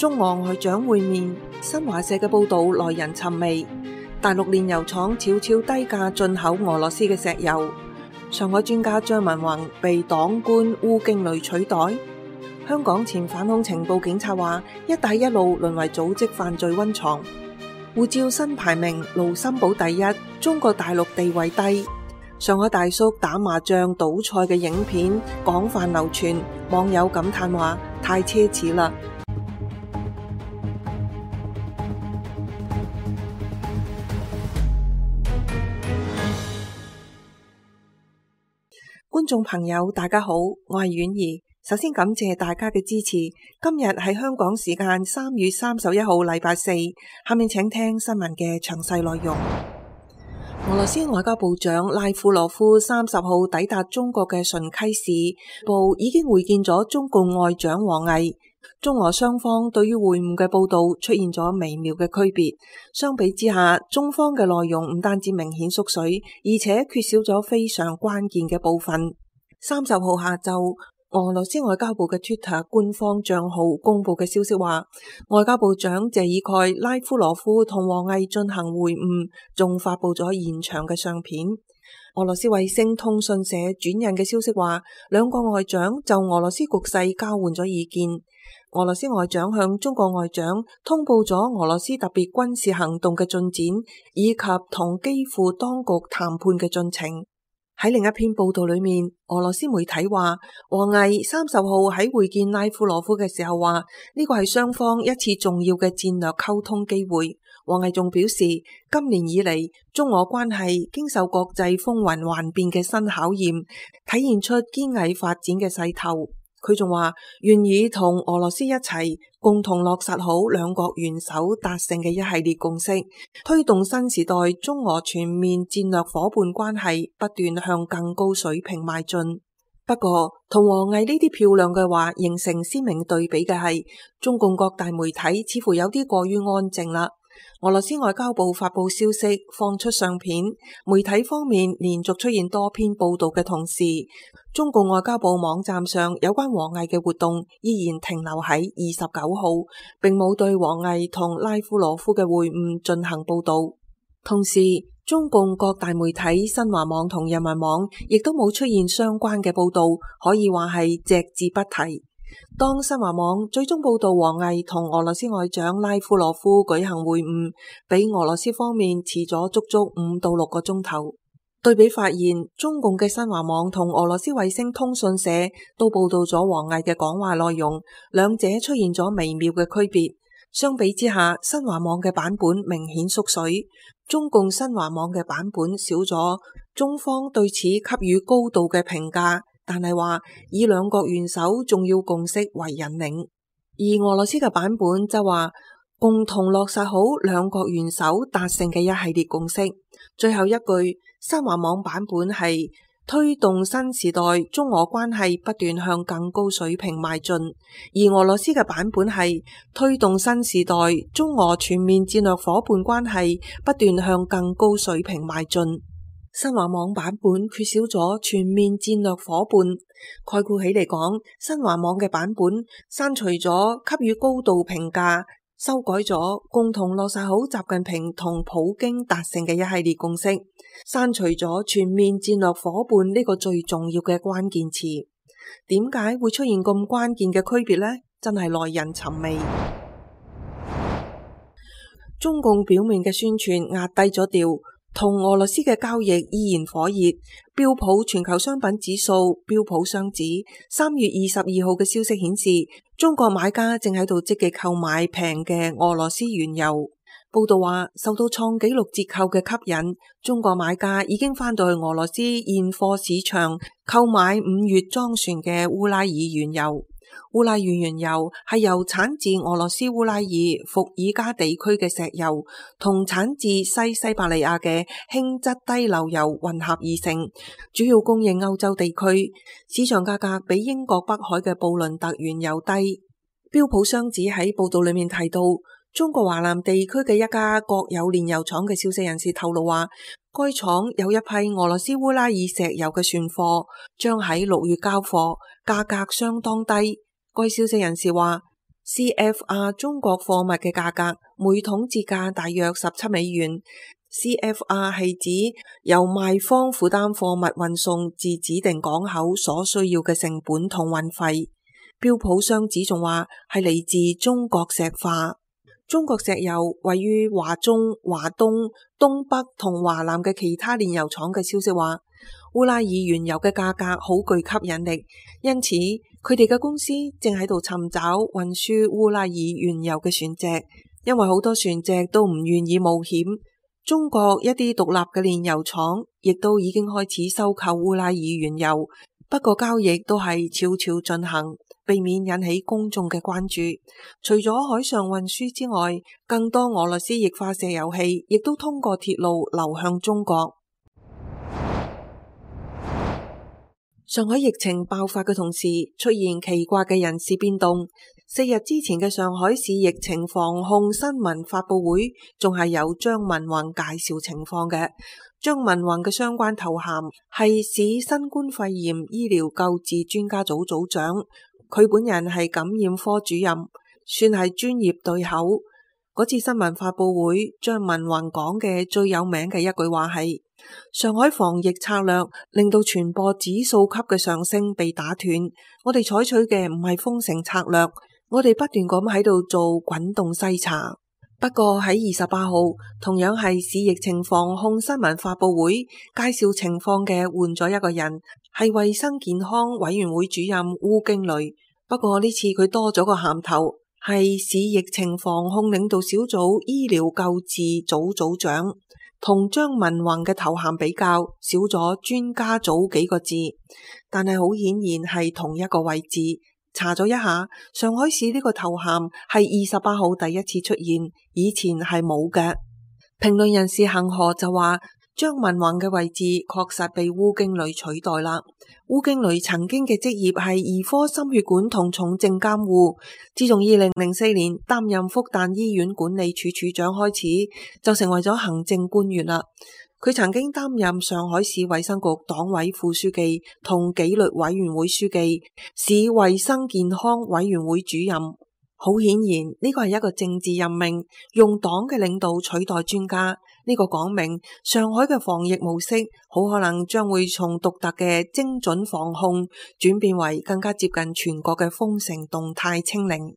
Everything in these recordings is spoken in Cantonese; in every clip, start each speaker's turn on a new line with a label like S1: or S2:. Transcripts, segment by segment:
S1: 中俄外長會面，新華社嘅報道耐人尋味。大陸煉油廠悄悄低價進口俄羅斯嘅石油。上海專家張文宏被黨官鄔驚雷取代。香港前反恐情報警察話，一帶一路淪為組織犯罪溫床。護照新排名盧森堡第一，中國大陸地位低。上海大叔打麻將賭賽嘅影片廣泛流傳，網友感嘆話太奢侈啦。觀眾朋友大家好，我係婉兒，首先感謝大家嘅支持。今日係香港時間3月31號禮拜四，下面請聽新聞嘅詳細內容。俄羅斯外交部長拉夫羅夫30號抵達中國嘅順溪市部，已經會見咗中共外長王毅。中俄雙方對於會晤嘅報道出現咗微妙嘅區別，相比之下，中方嘅內容唔單止明顯縮水，而且缺少咗非常關鍵嘅部分。30號下晝，俄羅斯外交部嘅 Twitter 官方賬號公布嘅消息話，外交部長謝爾蓋拉夫羅夫同王毅進行會晤，仲發布咗現場嘅相片。俄羅斯衛星通訊社轉印嘅消息話，兩個外長就俄羅斯局勢交換咗意見。俄羅斯外長向中國外長通報咗俄羅斯特別軍事行動嘅進展，以及同基輔當局談判嘅進程。喺另一篇報道裏面，俄羅斯媒體話，王毅30號喺會見拉夫羅夫嘅時候話，呢個係雙方一次重要嘅戰略溝通機會。王毅仲表示，今年以嚟，中俄關係經受國際風雲幻變嘅新考驗，體現出堅毅發展嘅勢頭。佢仲話願意同俄羅斯一齊共同落實好兩國元首達成嘅一系列共識，推動新時代中俄全面戰略夥伴關係不斷向更高水平邁進。不過，同王毅呢啲漂亮嘅話形成鮮明對比嘅係，中共各大媒體似乎有啲過於安靜啦。俄羅斯外交部發布消息，放出相片，媒體方面連續出現多篇報道嘅同時，中共外交部網站上有關王毅嘅活動依然停留喺29號，並冇對王毅同拉夫羅夫嘅會晤進行報道。同時，中共各大媒體新華網同人民網亦都冇出現相關嘅報道，可以話係隻字不提。當新華網最終報道王毅同俄羅斯外長拉夫羅夫舉行會晤，比俄羅斯方面遲咗足足5到6個鐘頭。對比發現，中共嘅新華網同俄羅斯衛星通訊社都報道咗王毅嘅講話內容，兩者出現咗微妙嘅區別。相比之下，新華網嘅版本明顯縮水，中共新華網嘅版本少咗。中方對此給予高度嘅評價，但係話以兩國元首重要共識為引領，而俄羅斯嘅版本就話共同落實好兩國元首達成嘅一系列共識。最後一句，新華網版本係推動新時代中俄關係不斷向更高水平邁進，而俄羅斯嘅版本係推動新時代中俄全面戰略夥伴關係不斷向更高水平邁進。新華網版本缺少咗全面戰略夥伴，概括起嚟講，新華網嘅版本刪除咗給予高度評價，修改咗共同落實好習近平同普京達成嘅一系列共識，刪除咗全面戰略夥伴呢個最重要嘅關鍵詞。點解會出現咁關鍵嘅區別呢？真係耐人尋味。中共表面嘅宣傳壓低咗調，同俄羅斯嘅交易依然火熱。標普全球商品指數標普雙指3月22號嘅消息顯示，中國買家正喺度積極購買平嘅俄羅斯原油。報道話，受到創紀錄折扣嘅吸引，中國買家已經返到去俄羅斯現貨市場購買5月裝船嘅烏拉爾原油。烏拉爾原油係由產自俄羅斯烏拉爾伏爾加地區嘅石油同產自西伯利亞嘅輕質低硫油混合而成，主要供應歐洲地區，市場價格比英國北海嘅布倫特原油低。標普雙指喺報道裏面提到，中國華南地區嘅一家國有煉油廠嘅消息人士透露話，該廠有一批俄羅斯烏拉爾石油嘅存貨，將喺6月交貨，價格相當低。該消息人士話， CFR 中國貨物嘅價格每桶折價大約17美元。CFR 係指由賣方負擔貨物運送至指定港口所需要嘅成本同運費。標普雙子仲話係嚟自中國石化。中國石油位於華中、華東、東北同華南嘅其他煉油廠嘅消息話，烏拉爾原油嘅價格好具吸引力，因此佢哋嘅公司正喺度尋找運輸烏拉爾原油嘅船隻，因為好多船隻都唔願意冒險。中國一啲獨立嘅煉油廠亦都已經開始收購烏拉爾原油，不過交易都係悄悄進行，避免引起公眾嘅關注。除咗海上運輸之外，更多俄羅斯液化石油氣亦都通過鐵路流向中國。上海疫情爆發嘅同時，出現奇怪嘅人事變動。4日之前嘅上海市疫情防控新聞發佈會，仲係由張文宏介紹情況嘅。張文宏嘅相關頭銜係市新冠肺炎醫療救治專家組組長，佢本人係感染科主任，算係專業對口。嗰次新聞發佈會，張文宏講嘅最有名嘅一句話係：上海防疫策略令到傳播指數級嘅上升被打斷，我哋採取嘅唔係封城策略，我哋不斷咁喺度做滾動篩查。不過喺28號，同樣係市疫情防控新聞發佈會介紹情況嘅換咗一個人，係衛生健康委員會主任鄔驚雷。不過呢次佢多咗個銜頭，係市疫情防控領導小組醫療救治組組長，同張文宏嘅頭銜比較少咗專家組幾個字，但係好顯然係同一個位置。查咗一下，上海市呢個頭銜係28號第一次出現，以前係冇嘅。評論人士恒河就話，張文宏嘅位置確實被鄔驚雷取代啦。鄔驚雷曾經嘅職業係兒科心血管同重症監護，自從2004年擔任復旦醫院管理處處長開始，就成為咗行政官員啦。佢曾經擔任上海市衛生局黨委副書記同紀律委員會書記、市衛生健康委員會主任。好顯然呢個係一個政治任命，用黨嘅領導取代專家。呢個講明上海嘅防疫模式好可能將會從獨特嘅精準防控轉變為更加接近全國嘅封城動態清零。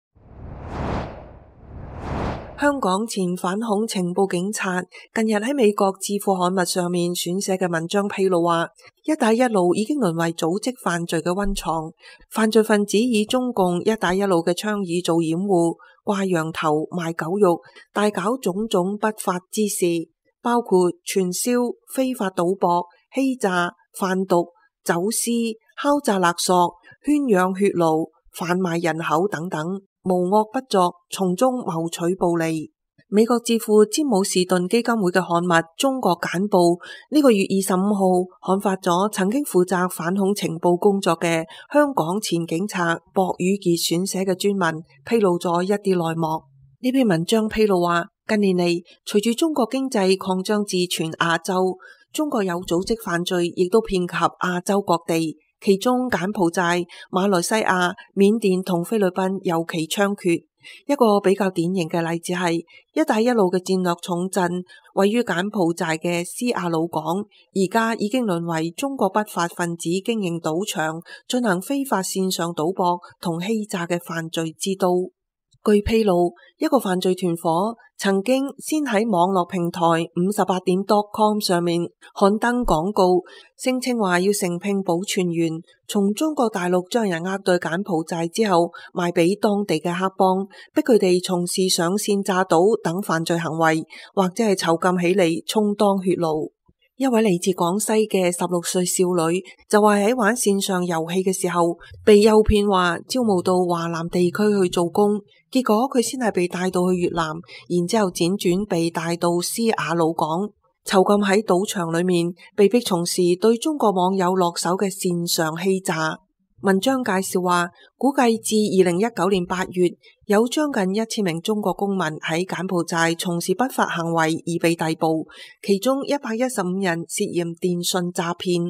S1: 香港前反恐情報警察近日喺美國智庫刊物上面選寫嘅文章披露話，一帶一路已經淪為組織犯罪嘅溫床，犯罪分子以中共一帶一路嘅倡議做掩護，掛羊頭賣狗肉，大搞種種不法之事，包括傳銷、非法賭博、欺詐、販毒、走私、敲詐勒索、圈養血奴、販賣人口等等。無惡不作，從中謀取暴利。美國智庫詹姆士頓基金會嘅刊物《中國簡報》呢個月25號刊發咗曾經負責反恐情報工作嘅香港前警察薄宇傑選寫嘅專文，披露咗一啲內幕。呢篇文章披露話，近年嚟隨住中國經濟擴張至全亞洲，中國有組織犯罪亦都遍及亞洲各地。其中柬埔寨、馬來西亞、緬甸同菲律賓尤其猖獗。一個比較典型嘅例子係一帶一路嘅戰略重鎮位於柬埔寨嘅斯亞魯港，而家已經淪為中國不法分子經營賭場、進行非法線上賭博同欺詐嘅犯罪之都。據披露，一個犯罪團伙曾經先喺網絡平台58.com 上面刊登廣告，聲稱話要承聘保全員，從中國大陸將人呃到柬埔寨之後賣俾當地嘅黑幫，逼佢哋從事上線詐賭等犯罪行為，或者係囚禁起嚟充當血奴。一位嚟自廣西嘅16歲少女就話喺玩線上遊戲嘅時候被誘騙話招募到華南地區去做工，結果佢先係被帶到去越南，然之後輾轉被帶到斯瓦魯港，囚禁喺賭場裏面，被逼從事對中國網友落手嘅線上欺詐。文章介紹話，估計至2019年8月，有將近1000名中國公民喺柬埔寨從事不法行為而被逮捕，其中115人涉嫌電信詐騙。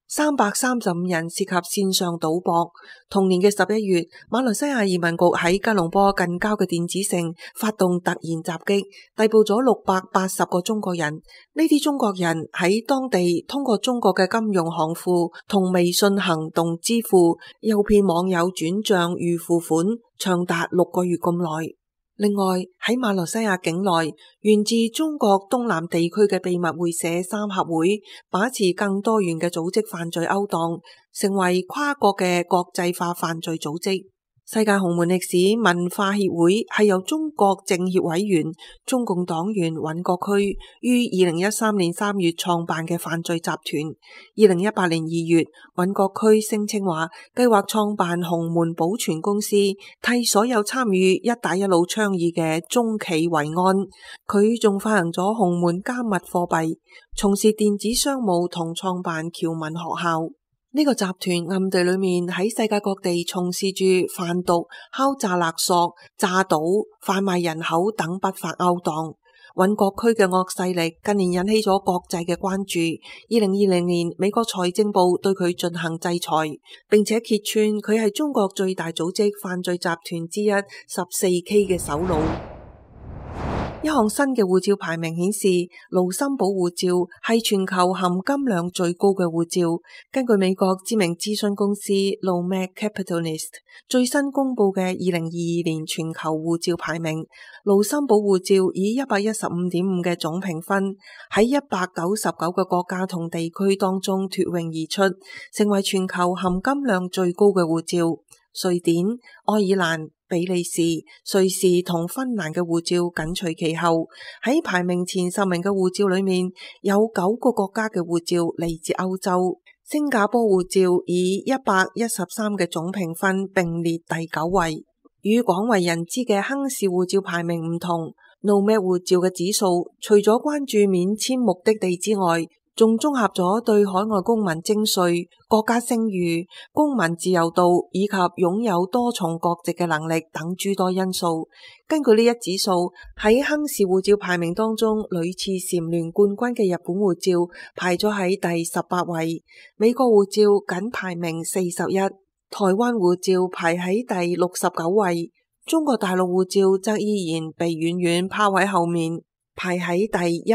S1: 335人涉及線上賭博。同年嘅11月，馬來西亞移民局喺吉隆坡近郊嘅電子城發動突然襲擊，逮捕咗680個中國人。呢啲中國人喺當地通過中國嘅金融行庫同微信行動支付，誘騙網友轉賬預付款，長達6個月咁耐。另外喺馬來西亞境內，源自中國東南地區嘅秘密會社三合會，把持更多元嘅組織犯罪勾當，成為跨國嘅國際化犯罪組織。世界洪門歷史文化協會係由中國政協委員、中共黨員尹國駒於2013年3月創辦嘅犯罪集團。2018年2月，尹國駒聲稱話計劃創辦洪門保全公司，替所有參與一帶一路倡議嘅中企為安。佢仲發行咗洪門加密貨幣，從事電子商務同創辦僑民學校。呢個集團暗地裏面喺世界各地從事住販毒、敲詐勒索、詐賭、販賣人口等不法勾當。尹國駒嘅惡勢力近年引起咗國際嘅關注。2020年，美國財政部對佢進行制裁，並且揭穿佢係中國最大組織犯罪集團之一14K 嘅首腦。一項新嘅護照排名顯示，盧森堡護照係全球含金量最高嘅護照。根據美國知名諮詢公司 Nomad Capitalist 最新公布嘅2022年全球護照排名，盧森堡護照以 115.5 嘅總評分喺199個國家同地區當中脫穎而出，成為全球含金量最高嘅護照。瑞典、愛爾蘭、比利時、瑞士同芬蘭嘅護照緊隨其後。喺排名前10名嘅護照裏面，有9個國家嘅護照嚟自歐洲。新加坡護照以113嘅總評分並列第9位。與廣為人知嘅亨氏護照排名唔同，Nomad護照嘅指數除咗關注免簽目的地之外，仲綜合咗對海外公民徵稅、國家聲譽、公民自由度以及擁有多重國籍嘅能力等諸多因素。根據呢一指數，喺亨氏護照排名當中，屢次蟬聯冠軍嘅日本護照排咗喺第18位，美國護照僅排名41，台灣護照排喺第69位，中國大陸護照則依然被遠遠拋喺後面，排喺第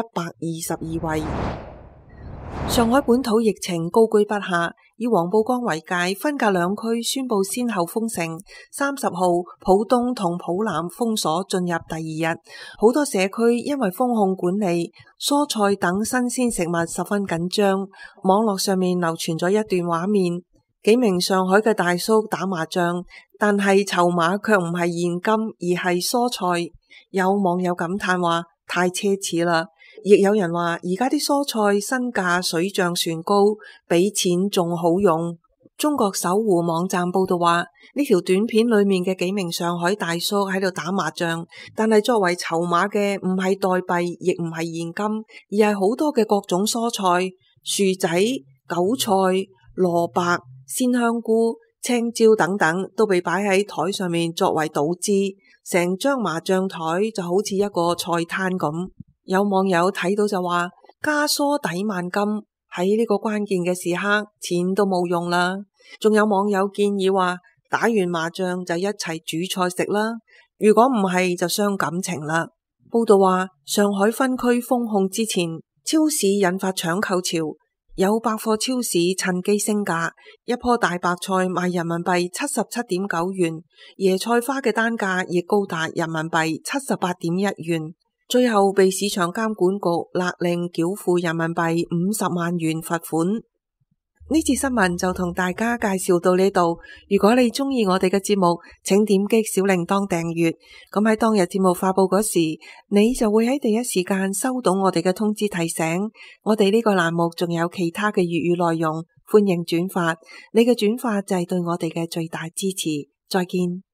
S1: 122位。上海本土疫情高居不下，以黃浦江為界，分隔兩區宣布先後封城。30號，浦東同浦南封鎖進入第2日，好多社區因為封控管理，蔬菜等新鮮食物十分緊張。網絡上面流傳咗一段畫面，幾名上海嘅大叔打麻將，但係籌碼卻唔係現金，而係蔬菜。有網友感嘆話：太奢侈啦！亦有人話而家啲蔬菜身價水漲船高，俾錢仲好用。中國搜狐網站報道話，呢條短片裏面嘅幾名上海大叔喺度打麻將，但係作為籌碼嘅唔係代幣，亦唔係現金，而係好多嘅各種蔬菜、薯仔、韭菜、蘿蔔、鮮香菇、青椒等等都被擺喺台上面作為賭資，成張麻將台就好似一個菜攤咁。有網友睇到就話：加蔬抵萬金，喺呢個關鍵嘅時刻，錢都冇用啦。仲有網友建議話：打完麻將就一齊煮菜食啦，如果唔係就傷感情啦。報道話，上海分區封控之前，超市引發搶購潮，有百貨超市趁機升價，一棵大白菜賣人民幣77.9元，椰菜花嘅單價亦高達人民幣78.1元。最後被市場監管局勒令繳付人民幣50萬元罰款。呢次新聞就同大家介紹到呢度。如果你中意我哋嘅節目，請點擊小鈴鐺訂閱。咁喺當日節目發佈嗰時，你就會喺第一時間收到我哋嘅通知提醒。我哋呢個欄目仲有其他嘅粵語內容，歡迎轉發。你嘅轉發就係對我哋嘅最大支持。再見。